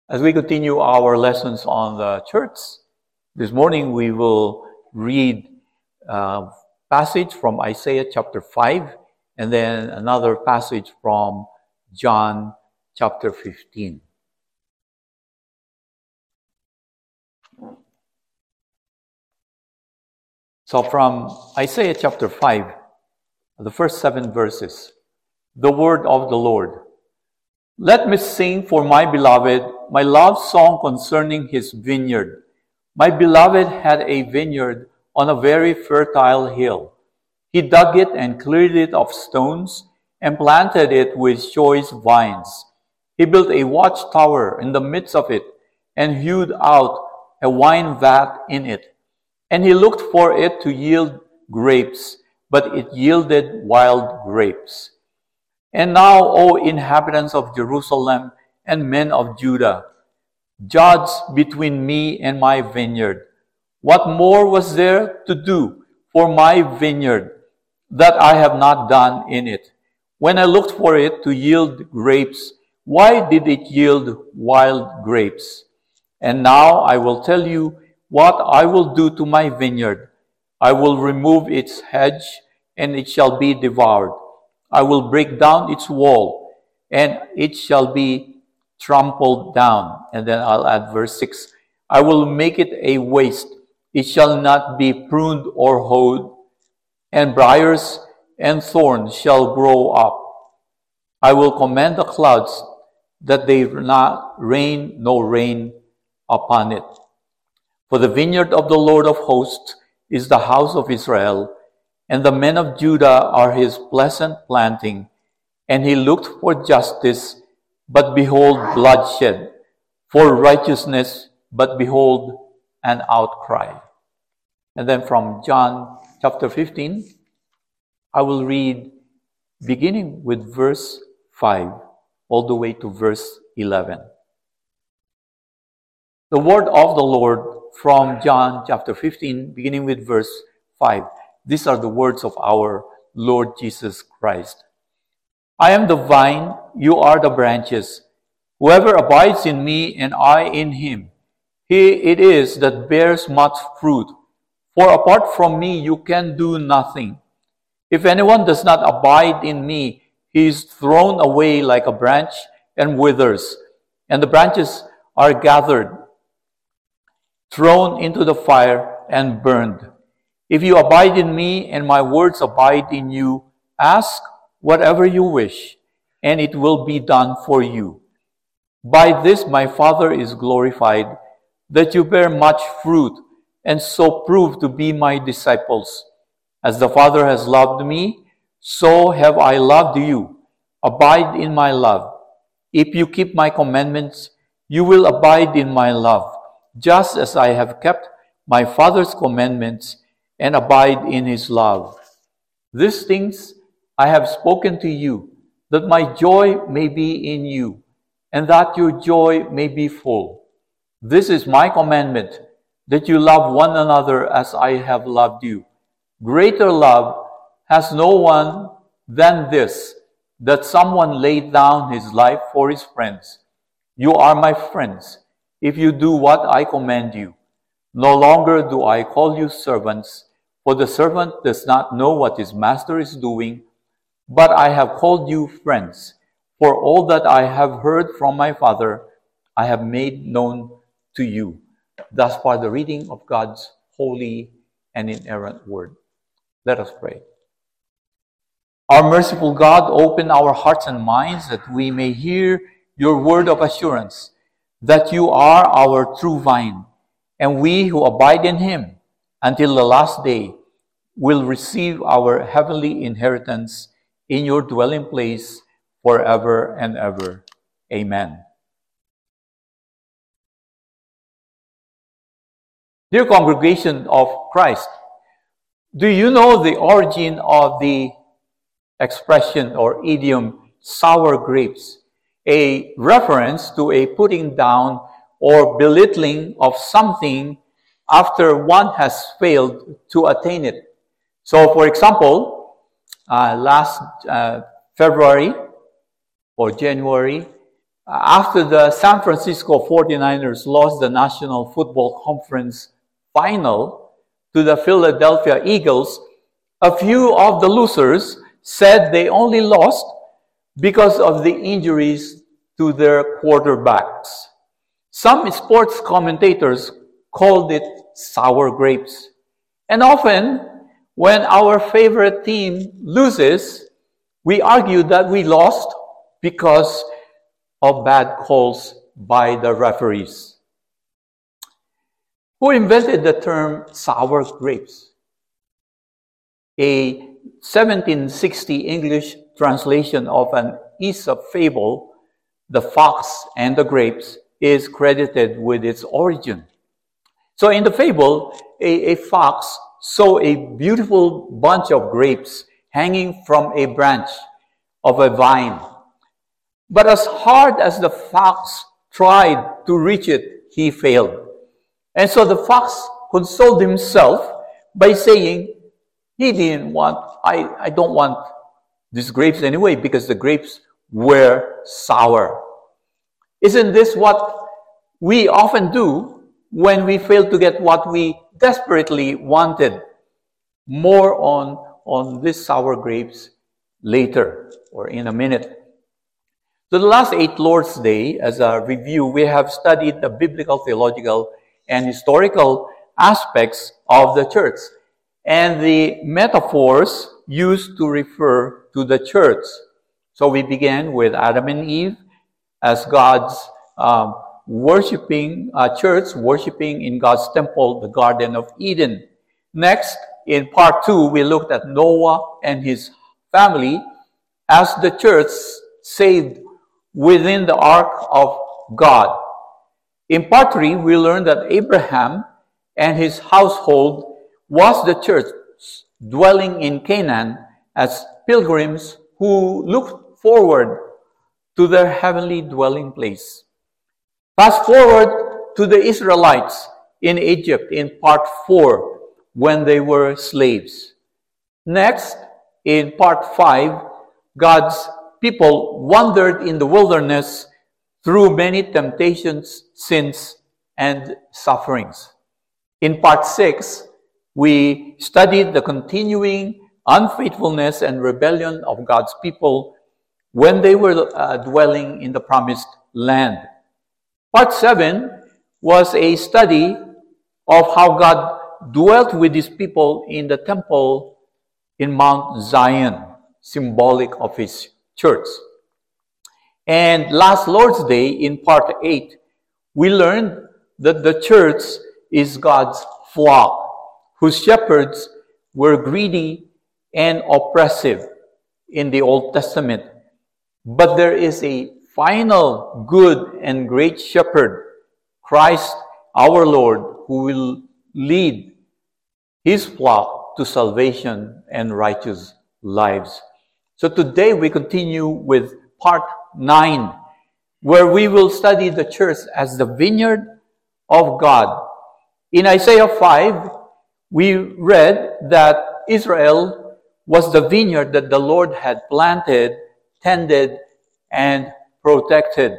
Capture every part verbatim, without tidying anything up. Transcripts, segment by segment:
As we continue our lessons on the church, this morning we will read a passage from Isaiah chapter five and then another passage from John chapter fifteen. So from Isaiah chapter five, the first seven verses, the word of the Lord. Let me sing for my beloved my love song concerning his vineyard. My beloved had a vineyard on a very fertile hill. He dug it and cleared it of stones and planted it with choice vines. He built a watchtower in the midst of it and hewed out a wine vat in it. And he looked for it to yield grapes, but it yielded wild grapes. And now, O inhabitants of Jerusalem and men of Judah, judge between me and my vineyard. What more was there to do for my vineyard that I have not done in it? When I looked for it to yield grapes, why did it yield wild grapes? And now I will tell you what I will do to my vineyard. I will remove its hedge, and it shall be devoured. I will break down its wall, and it shall be trampled down. And then I'll add verse six. I will make it a waste. It shall not be pruned or hoed, and briars and thorns shall grow up. I will command the clouds that they not rain no rain upon it. For the vineyard of the Lord of hosts is the house of Israel, and the men of Judah are his pleasant planting. And he looked for justice, but behold bloodshed, for righteousness, but behold an outcry. And then from John chapter fifteen, I will read beginning with verse five all the way to verse eleven. The word of the Lord from John chapter fifteen, beginning with verse five. These are the words of our Lord Jesus Christ. I am the vine, you are the branches. Whoever abides in me and I in him, he it is that bears much fruit. For apart from me you can do nothing. If anyone does not abide in me, he is thrown away like a branch and withers, and the branches are gathered, thrown into the fire and burned. If you abide in me and my words abide in you, ask whatever you wish, and it will be done for you. By this my Father is glorified, that you bear much fruit, and so prove to be my disciples. As the Father has loved me, so have I loved you. Abide in my love. If you keep my commandments, you will abide in my love, just as I have kept my Father's commandments and abide in his love. These things I have spoken to you, that my joy may be in you, and that your joy may be full. This is my commandment, that you love one another as I have loved you. Greater love has no one than this, that someone laid down his life for his friends. You are my friends, if you do what I command you. No longer do I call you servants, for the servant does not know what his master is doing, but I have called you friends. For all that I have heard from my Father, I have made known to you. Thus far the reading of God's holy and inerrant word. Let us pray. Our merciful God, open our hearts and minds that we may hear your word of assurance, that you are our true vine, and we who abide in him until the last day will receive our heavenly inheritance in your dwelling place forever and ever. Amen. Dear congregation of Christ, do you know the origin of the expression or idiom sour grapes? A reference to a putting down or belittling of something after one has failed to attain it. So, for example, uh, last uh, February or January, after the San Francisco forty-niners lost the National Football Conference final to the Philadelphia Eagles, a few of the losers said they only lost because of the injuries to their quarterbacks. Some sports commentators called it sour grapes. And often, when our favorite team loses, we argue that we lost because of bad calls by the referees. Who invented the term sour grapes? A seventeen sixty English translation of an Aesop fable, The Fox and the Grapes, is credited with its origin. So in the fable, a, a fox saw a beautiful bunch of grapes hanging from a branch of a vine. But as hard as the fox tried to reach it, he failed. And so the fox consoled himself by saying, he didn't want, I, I don't want these grapes anyway, because the grapes were sour. Isn't this what we often do when we fail to get what we desperately wanted? More on, on these sour grapes later or in a minute. So the last eight Lord's Day, as a review, we have studied the biblical, theological, and historical aspects of the church and the metaphors used to refer to the church. So we began with Adam and Eve as God's um, worshiping uh, church, worshiping in God's temple, the Garden of Eden. Next, in part two, we looked at Noah and his family as the church saved within the ark of God. In part three, we learned that Abraham and his household was the church dwelling in Canaan as pilgrims who looked forward to their heavenly dwelling place. Fast forward to the Israelites in Egypt in part four, when they were slaves. Next, in part five, God's people wandered in the wilderness through many temptations, sins, and sufferings. In part six, we studied the continuing unfaithfulness and rebellion of God's people when they were uh, dwelling in the promised land. Part seven was a study of how God dwelt with his people in the temple in Mount Zion, symbolic of his church. And last Lord's Day, in part eight, we learned that the church is God's flock, whose shepherds were greedy and oppressive in the Old Testament. But there is a final good and great shepherd, Christ our Lord, who will lead his flock to salvation and righteous lives. So today we continue with part nine, where we will study the church as the vineyard of God. In Isaiah five, we read that Israel was the vineyard that the Lord had planted, tended, and protected.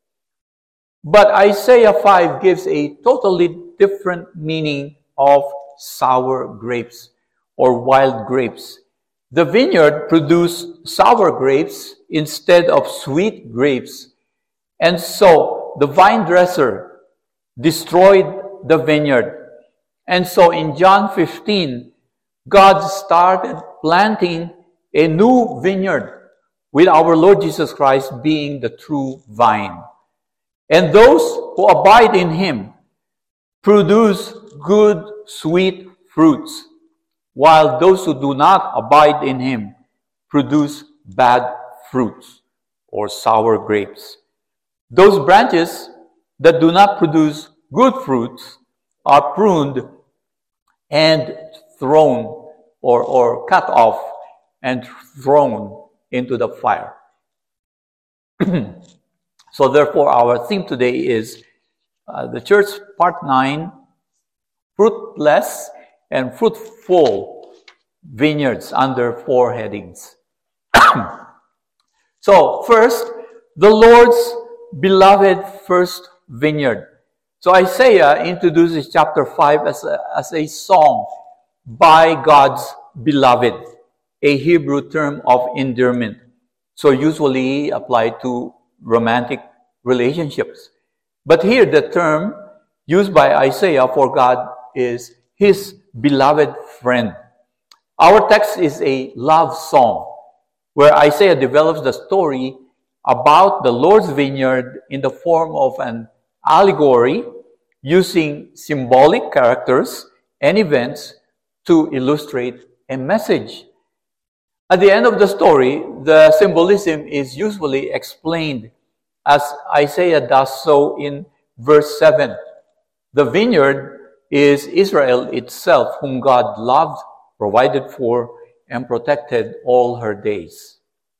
But Isaiah five gives a totally different meaning of sour grapes or wild grapes. The vineyard produced sour grapes instead of sweet grapes. And so the vine dresser destroyed the vineyard. And so in John fifteen, God started planting a new vineyard with our Lord Jesus Christ being the true vine. And those who abide in him produce good, sweet fruits, while those who do not abide in him produce bad fruits or sour grapes. Those branches that do not produce good fruits are pruned and thrown or, or cut off and thrown into the fire. So therefore, our theme today is uh, the church, part nine, fruitless and fruitful vineyards, under four headings. So first, the Lord's beloved first vineyard. So Isaiah introduces chapter five as a, as a song by God's beloved, a Hebrew term of endearment. So usually applied to romantic relationships. But here the term used by Isaiah for God is his beloved friend. Our text is a love song where Isaiah develops the story about the Lord's vineyard in the form of an allegory using symbolic characters and events to illustrate a message. At the end of the story, the symbolism is usually explained as Isaiah does so in verse seven. The vineyard is Israel itself, whom God loved, provided for, and protected all her days.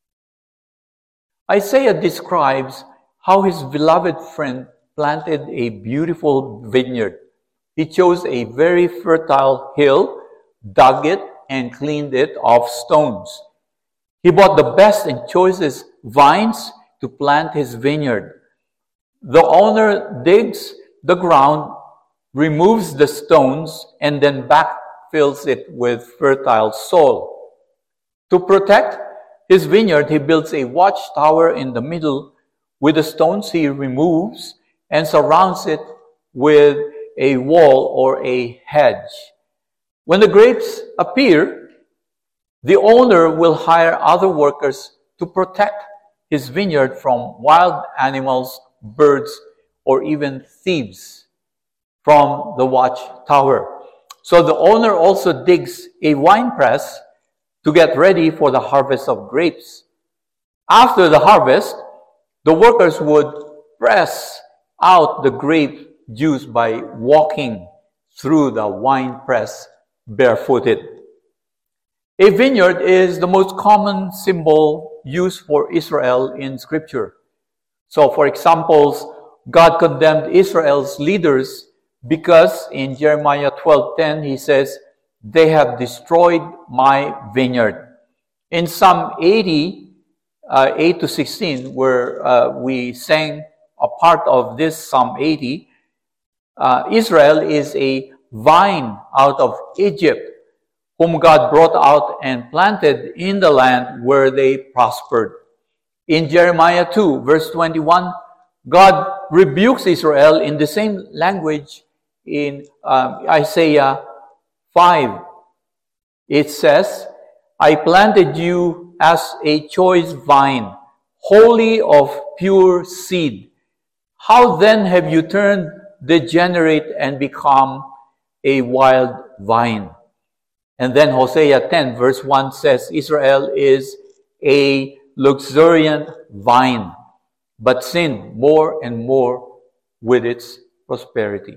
Isaiah describes how his beloved friend planted a beautiful vineyard. He chose a very fertile hill, dug it, and cleaned it of stones. He bought the best and choicest vines to plant his vineyard. The owner digs the ground, removes the stones, and then backfills it with fertile soil. To protect his vineyard, he builds a watchtower in the middle with the stones he removes and surrounds it with a wall or a hedge. When the grapes appear, the owner will hire other workers to protect his vineyard from wild animals, birds, or even thieves from the watchtower. So the owner also digs a wine press to get ready for the harvest of grapes. After the harvest, the workers would press out the grape juice by walking through the wine press barefooted. A vineyard is the most common symbol used for Israel in Scripture. So, for examples, God condemned Israel's leaders because in Jeremiah twelve ten, he says, "They have destroyed my vineyard." In Psalm eighty, uh, eight to sixteen, where uh, we sang a part of this Psalm eighty, uh, Israel is a vine out of Egypt, whom God brought out and planted in the land where they prospered. In Jeremiah two, verse twenty-one, God rebukes Israel in the same language in um, Isaiah five. It says, "I planted you as a choice vine, wholly of pure seed. How then have you turned degenerate and become a wild vine?" And then Hosea ten verse one says, Israel is a luxuriant vine, but sinned more and more with its prosperity.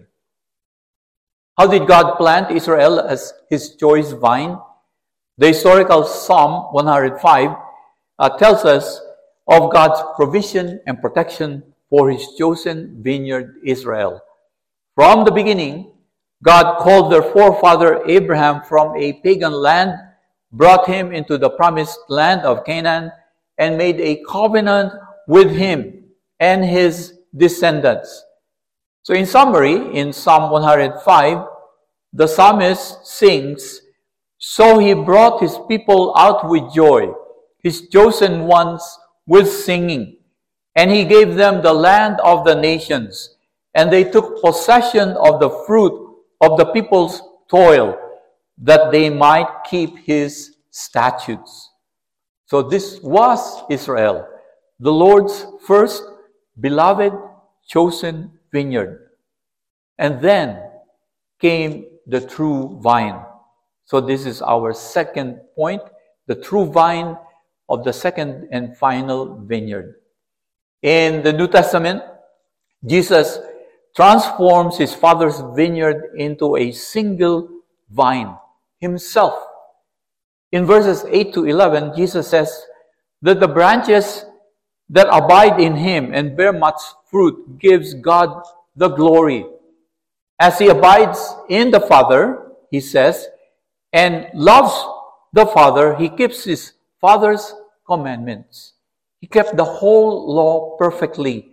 How did God plant Israel as his choice vine? The historical Psalm one hundred five uh, tells us of God's provision and protection for his chosen vineyard Israel. From the beginning, God called their forefather Abraham from a pagan land, brought him into the promised land of Canaan, and made a covenant with him and his descendants. So in summary, in Psalm one hundred five, the psalmist sings, "So he brought his people out with joy, his chosen ones with singing, and he gave them the land of the nations, and they took possession of the fruit of the people's toil, that they might keep his statutes." So this was Israel, the Lord's first beloved, chosen vineyard. And then came the true vine. So this is our second point, the true vine of the second and final vineyard. In the New Testament, Jesus transforms his Father's vineyard into a single vine, himself. In verses eight to eleven, Jesus says that the branches that abide in him and bear much fruit gives God the glory. As he abides in the Father, he says, and loves the Father, he keeps his Father's commandments. He kept the whole law perfectly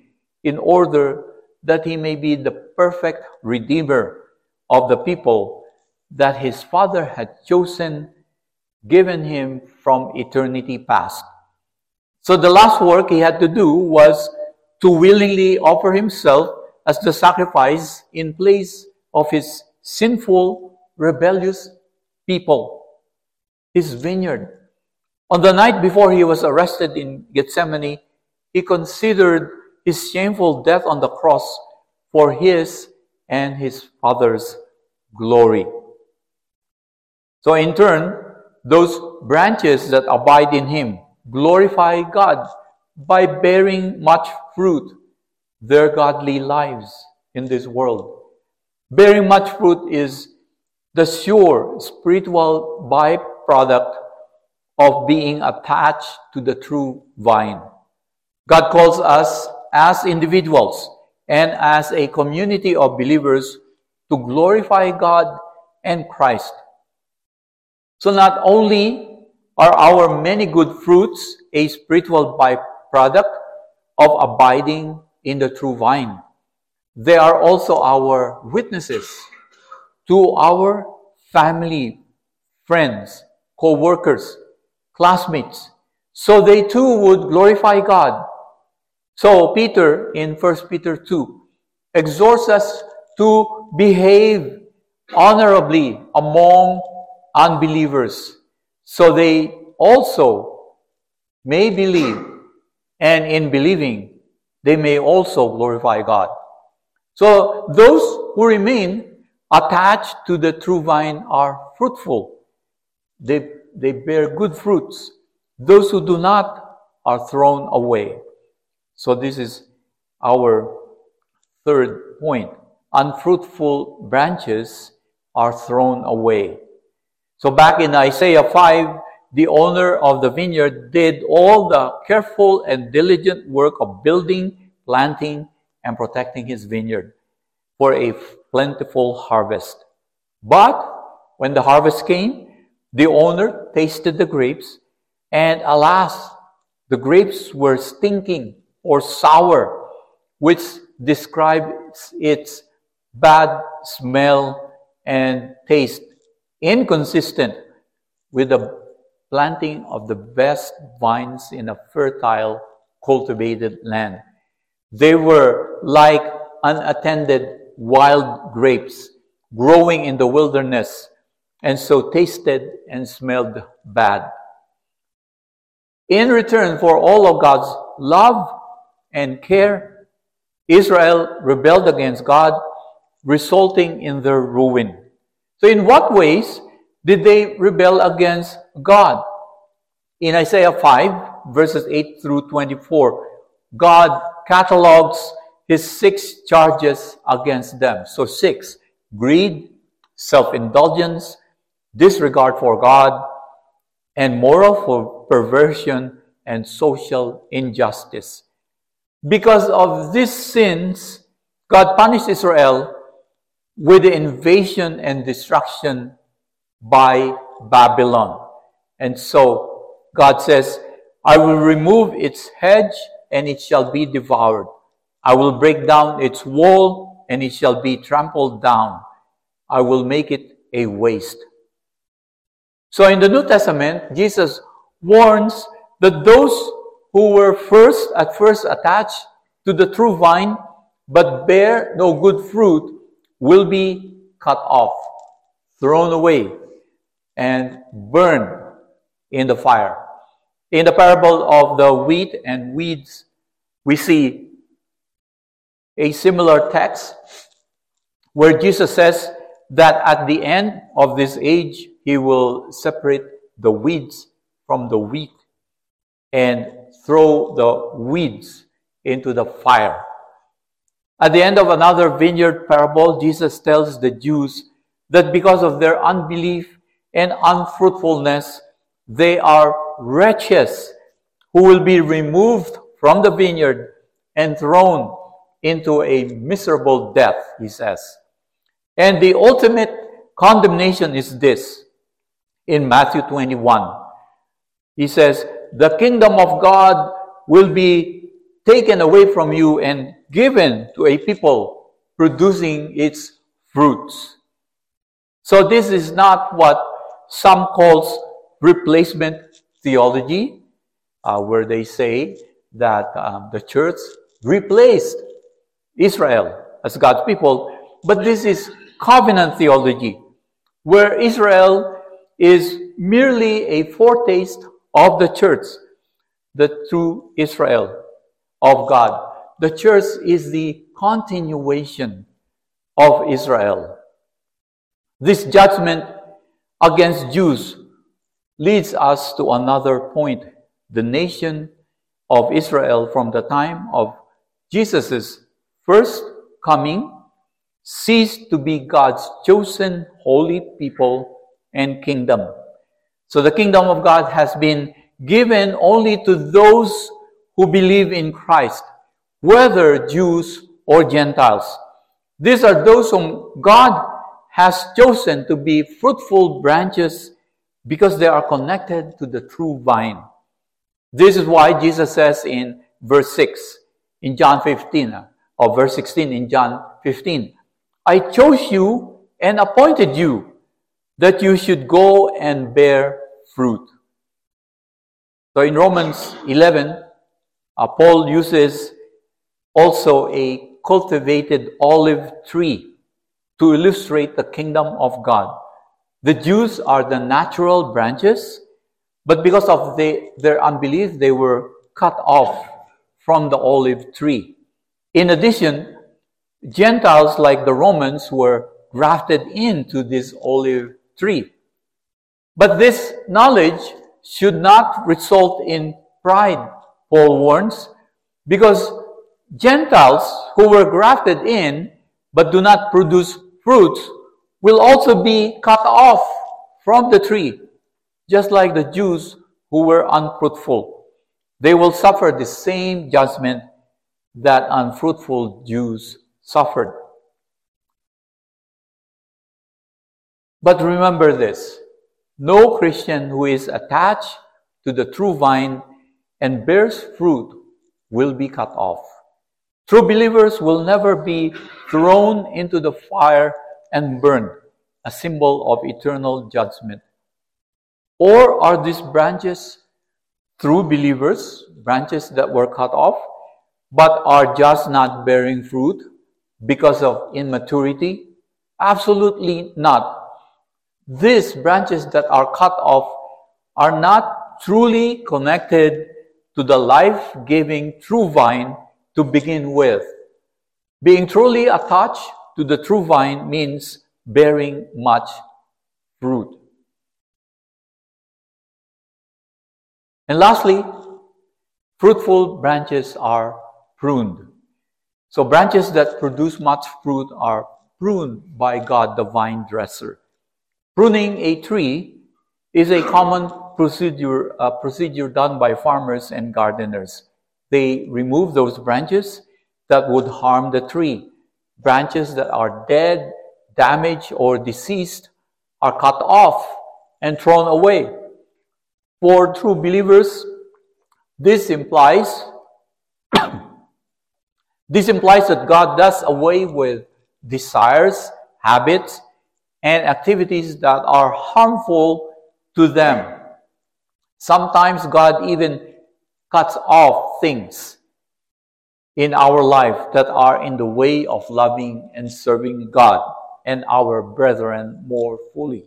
in order that he may be the perfect redeemer of the people that his Father had chosen, given him from eternity past. So the last work he had to do was to willingly offer himself as the sacrifice in place of his sinful, rebellious people, his vineyard. On the night before he was arrested in Gethsemane, he considered his shameful death on the cross for his and his Father's glory. So in turn, those branches that abide in him glorify God by bearing much fruit, their godly lives in this world. Bearing much fruit is the sure spiritual byproduct of being attached to the true vine. God calls us as individuals and as a community of believers to glorify God and Christ. So not only are our many good fruits a spiritual byproduct of abiding in the true vine, they are also our witnesses to our family, friends, co-workers, classmates, so they too would glorify God. So Peter, in First Peter two, exhorts us to behave honorably among unbelievers, so they also may believe, and in believing, they may also glorify God. So those who remain attached to the true vine are fruitful. They, they bear good fruits. Those who do not are thrown away. So this is our third point. Unfruitful branches are thrown away. So back in Isaiah five, the owner of the vineyard did all the careful and diligent work of building, planting, and protecting his vineyard for a plentiful harvest. But when the harvest came, the owner tasted the grapes, and alas, the grapes were stinking or sour, which describes its bad smell and taste, inconsistent with the planting of the best vines in a fertile, cultivated land. They were like unattended wild grapes growing in the wilderness, and so tasted and smelled bad. In return for all of God's love and care, Israel rebelled against God, resulting in their ruin. So in what ways did they rebel against God? In Isaiah five, verses eight through twenty-four, God catalogs his six charges against them. So six: greed, self-indulgence, disregard for God, and moral perversion and social injustice. Because of these sins, God punished Israel with the invasion and destruction by Babylon. And so God says, I will remove its hedge and it shall be devoured. I will break down its wall and it shall be trampled down. I will make it a waste. So in the New Testament, Jesus warns that those who were first at first attached to the true vine but bear no good fruit will be cut off, thrown away, and burned in the fire. In the parable of the wheat and weeds, we see a similar text where Jesus says that at the end of this age, he will separate the weeds from the wheat and throw the weeds into the fire. At the end of another vineyard parable, Jesus tells the Jews that because of their unbelief and unfruitfulness, they are wretches who will be removed from the vineyard and thrown into a miserable death, he says. And the ultimate condemnation is this. In Matthew twenty-one, he says, the kingdom of God will be taken away from you and given to a people producing its fruits. So this is not what some calls replacement theology, uh, where they say that um, the church replaced Israel as God's people, but this is covenant theology, where Israel is merely a foretaste of the church, the true Israel of God. The church is the continuation of Israel. This judgment against Jews leads us to another point. The nation of Israel from the time of Jesus' first coming ceased to be God's chosen holy people and kingdom. So the kingdom of God has been given only to those who believe in Christ, whether Jews or Gentiles. These are those whom God has chosen to be fruitful branches because they are connected to the true vine. This is why Jesus says in verse six, in John fifteen, or verse sixteen in John fifteen, I chose you and appointed you that you should go and bear fruit. So in Romans eleven, uh, Paul uses also a cultivated olive tree to illustrate the kingdom of God. The Jews are the natural branches, but because of the, their unbelief, they were cut off from the olive tree. In addition, Gentiles like the Romans were grafted into this olive tree. But this knowledge should not result in pride, Paul warns, because Gentiles who were grafted in but do not produce fruits will also be cut off from the tree, just like the Jews who were unfruitful. They will suffer the same judgment that unfruitful Jews suffered. But remember this, no Christian who is attached to the true vine and bears fruit will be cut off. True believers will never be thrown into the fire and burned, a symbol of eternal judgment. Or are these branches true believers, branches that were cut off, but are just not bearing fruit because of immaturity? Absolutely not. These branches that are cut off are not truly connected to the life-giving true vine to begin with. Being truly attached to the true vine means bearing much fruit. And lastly, fruitful branches are pruned. So branches that produce much fruit are pruned by God, the vine dresser. Pruning a tree is a common procedure, uh, procedure done by farmers and gardeners. They remove those branches that would harm the tree. Branches that are dead, damaged, or deceased are cut off and thrown away. For true believers, this implies this implies that God does away with desires, habits, and activities that are harmful to them. Sometimes God even cuts off things in our life that are in the way of loving and serving God and our brethren more fully.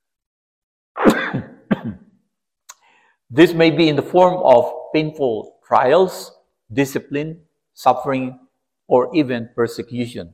This may be in the form of painful trials, discipline, suffering, or even persecution.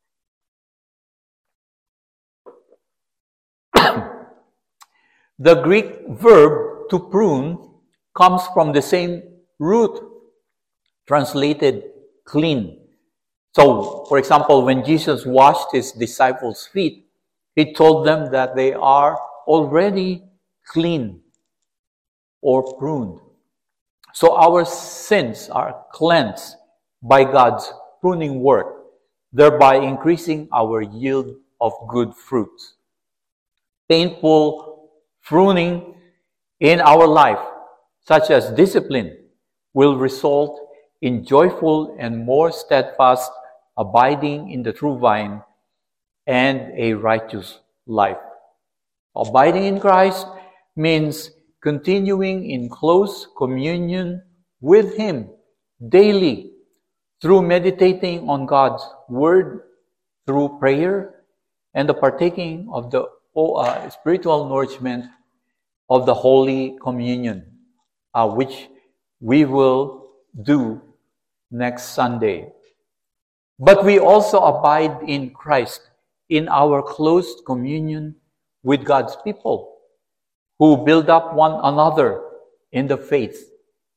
The Greek verb to prune comes from the same root, translated clean. So, for example, when Jesus washed his disciples' feet, he told them that they are already clean or pruned. So our sins are cleansed by God's pruning work, thereby increasing our yield of good fruits. Painful pruning in our life, such as discipline, will result in joyful and more steadfast abiding in the true vine and a righteous life. Abiding in Christ means continuing in close communion with Him daily through meditating on God's Word, through prayer, and the partaking of the uh, spiritual nourishment of the Holy Communion, uh, which we will do next Sunday. But we also abide in Christ in our close communion with God's people, who build up one another in the faith,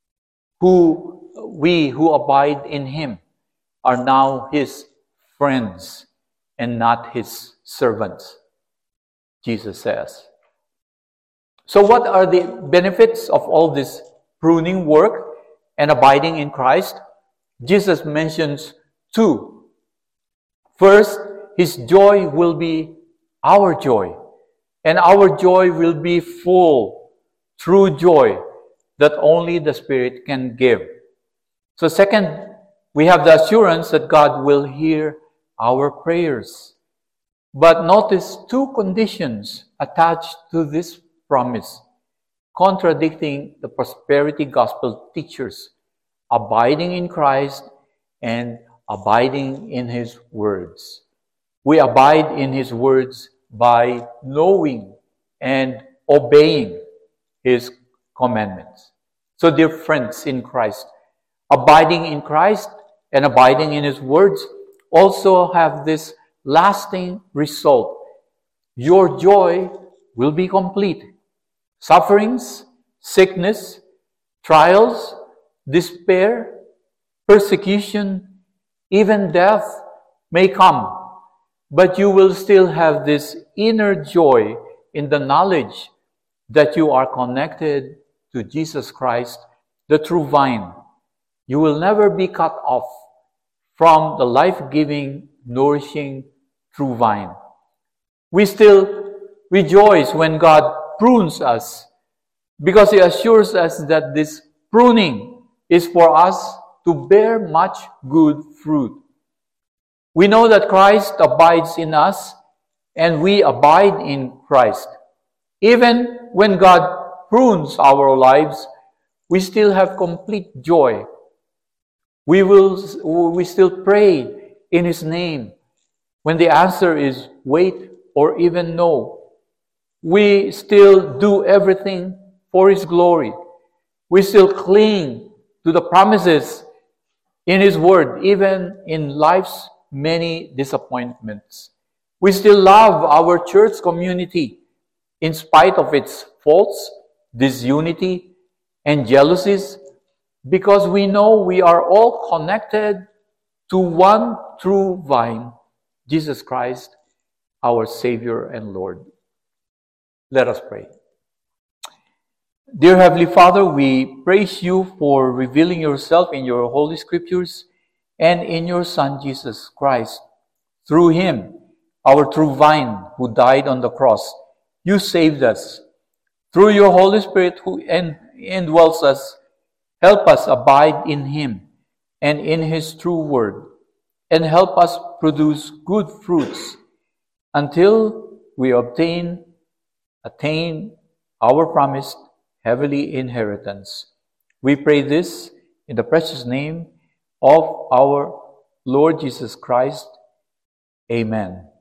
who we who abide in Him are now His friends and not His servants, Jesus says. So what are the benefits of all this pruning work and abiding in Christ? Jesus mentions two. First, His joy will be our joy, and our joy will be full, true joy that only the Spirit can give. So second, we have the assurance that God will hear our prayers. But notice two conditions attached to this promise, contradicting the prosperity gospel teachers: abiding in Christ and abiding in His words. We abide in His words by knowing and obeying His commandments. So, dear friends in Christ, abiding in Christ and abiding in His words also have this lasting result. Your joy will be complete. Sufferings, sickness, trials, despair, persecution, even death may come, but you will still have this inner joy in the knowledge that you are connected to Jesus Christ, the true vine. You will never be cut off from the life-giving, nourishing true vine. We still rejoice when God prunes us, because He assures us that this pruning is for us to bear much good fruit. We know that Christ abides in us, and we abide in Christ. Even when God prunes our lives, we still have complete joy. We will we still pray in His name when the answer is wait or even no. We still do everything for His glory. We still cling to the promises in His Word, even in life's many disappointments. We still love our church community in spite of its faults, disunity, and jealousies, because we know we are all connected to one true vine, Jesus Christ, our Savior and Lord. Let us pray. Dear Heavenly Father, we praise You for revealing Yourself in Your Holy Scriptures and in Your Son, Jesus Christ. Through Him, our true vine, who died on the cross, You saved us. Through Your Holy Spirit, who indwells us, help us abide in Him and in His true Word, and help us produce good fruits until we obtain, attain our promised heavenly inheritance. We pray this in the precious name of our Lord Jesus Christ. Amen.